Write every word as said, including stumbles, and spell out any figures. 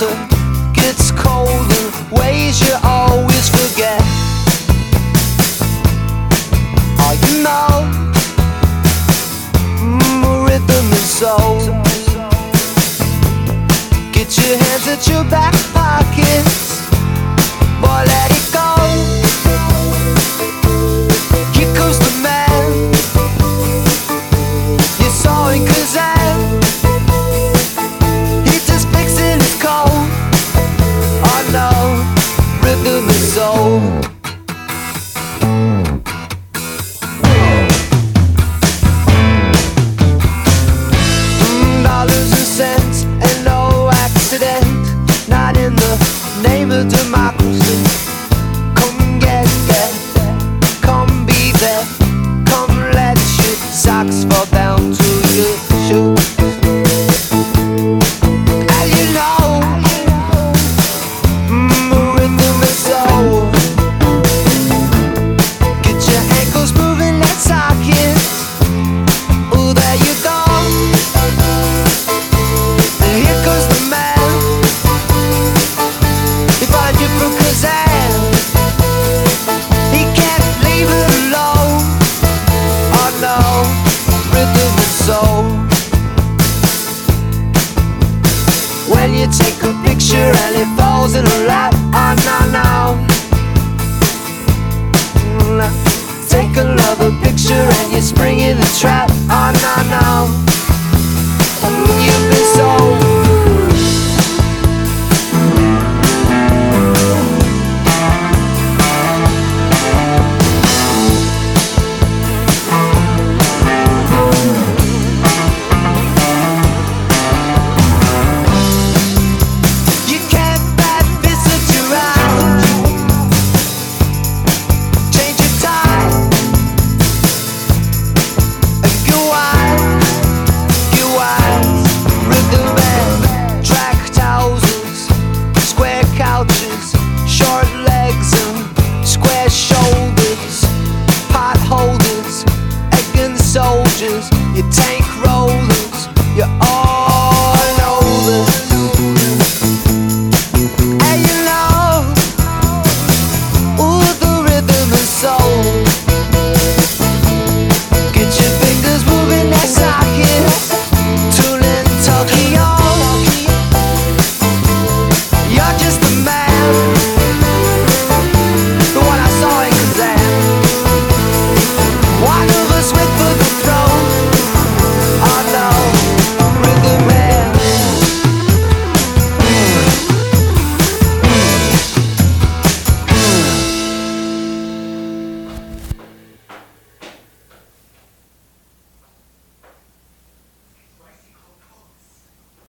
winter gets cold in ways you always forget. Oh, you know, mm, rhythm and soul. Get your hands at your back pockets, boy, let it go. Here comes the man, you saw him Kazan. He's just fixing his coat. Oh no, rhythm and soul. Not in the name of democracy. Come get there, come be there, come let your socks fall down to your shoes. And you know, mm, rhythm and soul. Get your ankles moving like sockets. Oh, there you go. And here goes the man. You from Kazan, he can't leave it alone. Oh no, rhythm and soul. When you take a picture and it falls in a lap. Oh no, no. Take another picture and you spring in the trap. Oh no, no.